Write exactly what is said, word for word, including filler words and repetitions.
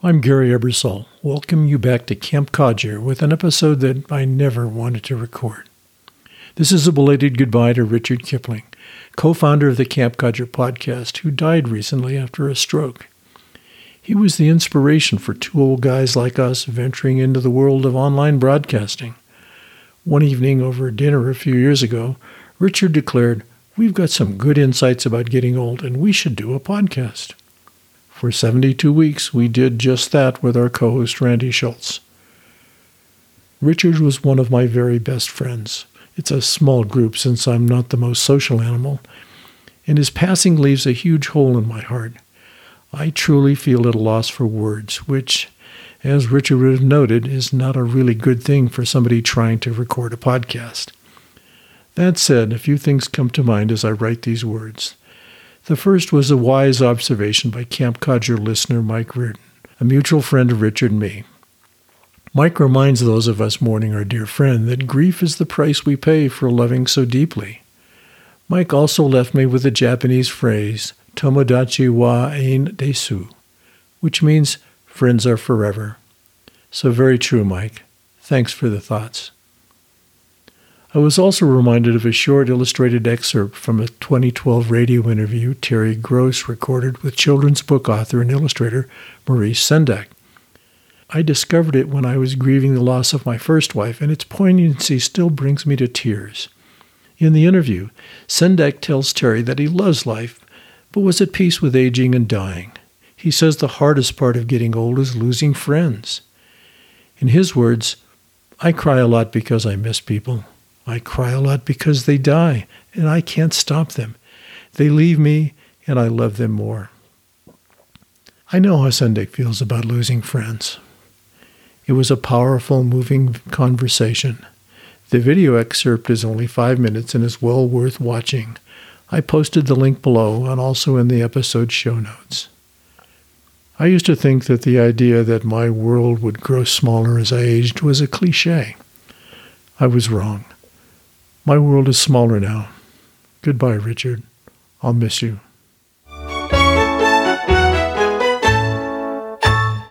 I'm Gary Ebersol. Welcome you back to Camp Codger with an episode that I never wanted to record. This is a belated goodbye to Richard Kipling, co-founder of the Camp Codger podcast, who died recently after a stroke. He was the inspiration for two old guys like us venturing into the world of online broadcasting. One evening over dinner a few years ago, Richard declared, "We've got some good insights about getting old, and we should do a podcast." For seventy-two weeks, we did just that with our co-host Randy Schultz. Richard was one of my very best friends. It's a small group since I'm not the most social animal, and his passing leaves a huge hole in my heart. I truly feel at a loss for words, which, as Richard would have noted, is not a really good thing for somebody trying to record a podcast. That said, a few things come to mind as I write these words. The first was a wise observation by Camp Codger listener Mike Reardon, a mutual friend of Richard and me. Mike reminds those of us mourning our dear friend that grief is the price we pay for loving so deeply. Mike also left me with the Japanese phrase, Tomodachi wa ein desu, which means friends are forever. So very true, Mike. Thanks for the thoughts. I was also reminded of a short illustrated excerpt from a twenty twelve radio interview Terry Gross recorded with children's book author and illustrator Maurice Sendak. I discovered it when I was grieving the loss of my first wife, and its poignancy still brings me to tears. In the interview, Sendak tells Terry that he loves life, but was at peace with aging and dying. He says the hardest part of getting old is losing friends. In his words, "I cry a lot because I miss people. I cry a lot because they die, and I can't stop them. They leave me, and I love them more." I know how Sendak feels about losing friends. It was a powerful, moving conversation. The video excerpt is only five minutes and is well worth watching. I posted the link below and also in the episode show notes. I used to think that the idea that my world would grow smaller as I aged was a cliche. I was wrong. My world is smaller now. Goodbye, Richard. I'll miss you.